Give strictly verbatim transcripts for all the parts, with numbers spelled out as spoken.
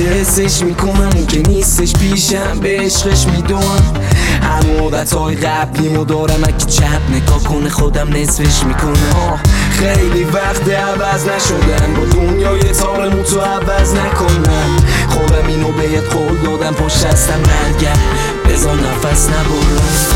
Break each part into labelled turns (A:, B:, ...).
A: حسش میکنم اون که نیستش پیشم به عشقش میدونم هر مدت های قبلیمو دارم اگه چپ نگاه کنه خودم نصفش میکنم خیلی وقت عوض نشدن با دنیای تارمو تو عوض نکنم خودم اینو بهت قول دادم پشت هستم برگرد بذار نفس نبرم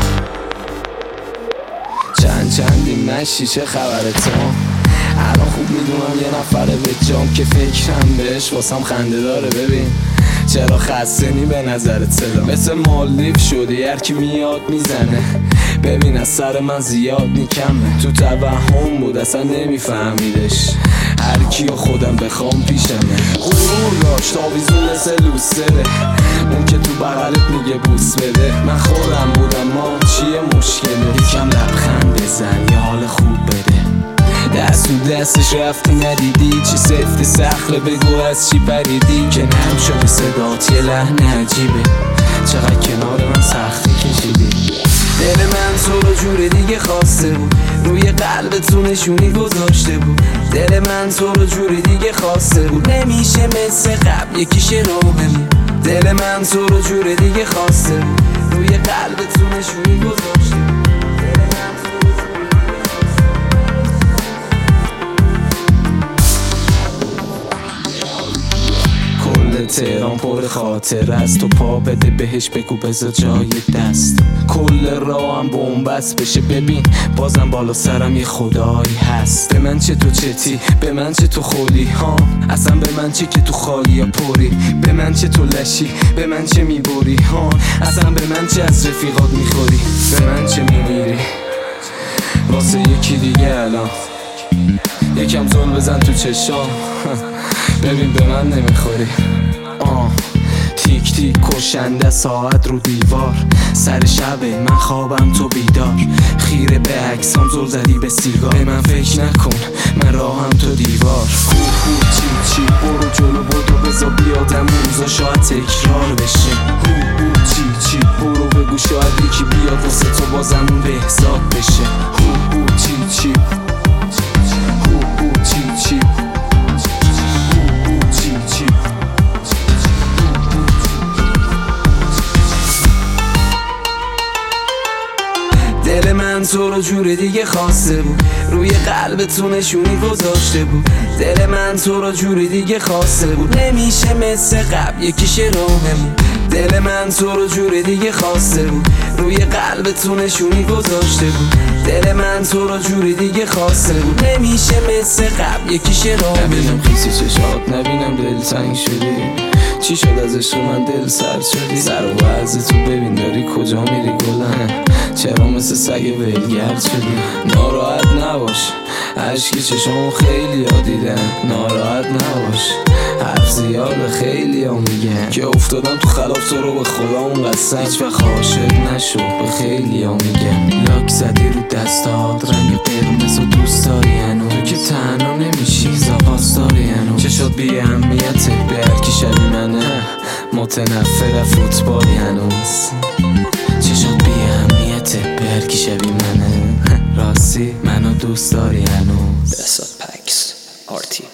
A: چند چندی نشی چه خبره تو الان خوب میدونم یه نفره به جام که فکرم بهش واسم خنده داره ببین چرا خسته نی به نظرت صدا مثل مالدیف شدی هر کی میاد میزنه ببین از سر من زیاد نیکمه تو توهم بود اصلا نمیفهمیدش هر کیو خودم بخوام پیشمه غرور داشت آویزون مثل لوسره اون که تو بغلت میگه بوس بده من خودم بودم ما چیه مشکله یکم لبخند بزن یه حال خوب بده دست تو دستش رفتی ندیدی چی سفت سخله بگو از چی پریدی که نرم شده صدات یه لحن عجیبه چقدر کنار من سختی کشیدی دل من تو رو جور دیگه خواسته بود روی قلبتون نشونی گذاشته بود دل من تو رو جور دیگه خواسته بود نمیشه مثل قبل یکیشه رو بمون دل من تو رو جور دیگه خواسته بود روی قلبتون نشونی گذاشته بود تهران پر خاطر است تو پا بده بهش بگو بذار جای دست کل راهم بنبست بشه ببین بازم بالا سرم یه خدایی هست به من چه تو چتی به من چه تو خولی ها اصلا به من چه که تو خالی یا پری به من چه تو لشی به من چه میبری ها اصلا به من چه از رفیقات میخوری به من چه میمیری واسه یکی دیگه الان یکم زل بزن تو چشام ببین به من نمیخوری آه تیک تیک کشنده ساعت رو دیوار سر شبه من خوابم تو بیدار خیره به عکسام زل زدی به سیگار به من فکر نکن من راهم تو دیوار هو هو چی چی برو جلو بدو بذار بیادم روزا شاید تکرار بشه هو هو چی چی برو بگو شاید یکی بیاد واسه تو بازم بهزاد بشه هو هو چی چی هو هو چی چی دل من تو رو جور دیگه خواسته بود روی قلبتون نشونی گذاشته بود دل من تو رو جور دیگه خواسته بود نمیشه مثل قبل یکیشه راهمون دل من تو رو جور دیگه خواسته بود روی قلبتون نشونی گذاشته بود دل من تو رو جور دیگه خواسته بود نمیشه مثل قبل یکیشه راهمون نبینم خیسی چشات نبینم دل تنگ شدی چی شد از عشق من دل سرد شدی سر و وضع تو ببین داری کجا میری گلن چرا مثل سگ ولگرد شدی ناراحت نباش عشقی چشمو خیلی ها دیدن ناراحت نباش حرف زیاده خیلی ها میگن که افتادم تو خلاف تو رو به خدا اون قسم هیچ وقت عاشق نشو به خیلی ها میگن لاک زدی رو دستات رنگ قرمز و دوست داری هنو تو که تنها نمیشی زاپاس داری هنو چشات بی اهمیته به هرکی شبی منه متنفر فوتبالی هنوز چشات بی اهمیته به هرکی شبی منه راستی منو دوست داری هنوز
B: بسات پکس آرتی